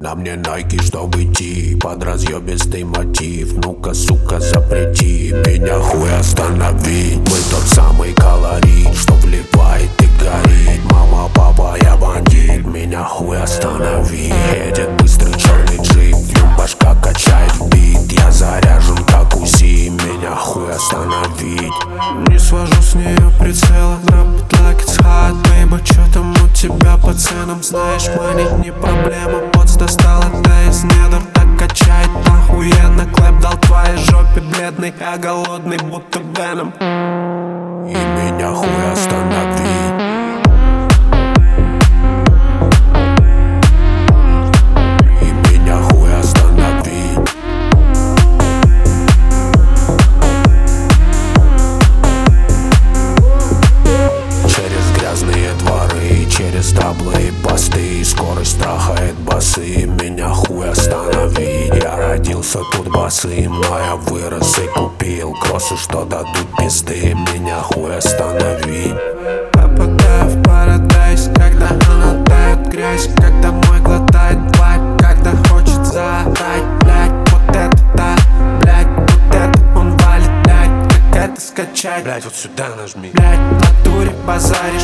На мне найки, чтобы идти под разъебистый мотив. Ну-ка, сука, запрети меня хуй остановить. Мы тот самый колорит, что вливает и горит. Мама, папа, я бандит, меня хуй останови. Едет быстрый черный джип, башка качает бит. Я заряжен как УЗИ, меня хуй остановить. Не свожу с нее прицела, drop it like it's hot, baby. Чё там у тебя по ценам, знаешь, манить не проблема. Поц достала, да из недр так качает охуенно. Клэп дал твоей жопе бледный, я голодный, будто Веном. И меня хуй остановить. Через таблы и посты, скорость трахает басы. Меня хуй остановить. Я родился тут босым, но я вырос и купил кроссы, что дадут пизды. Меня хуй остановить. Попадаю в парадайз, когда она тает грязь, когда мой глотает вайп, когда хочет заорать, блядь, вот это да, блядь, вот это он валит, блядь, как это скачать, Блядь, вот сюда нажми. блядь, в натуре базаришь.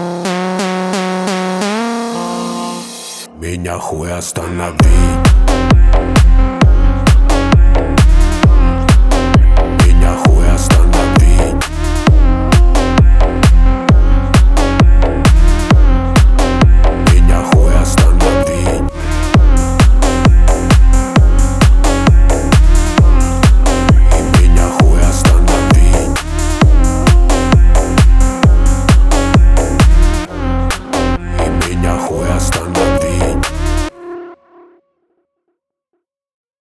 Меня хуй остановить.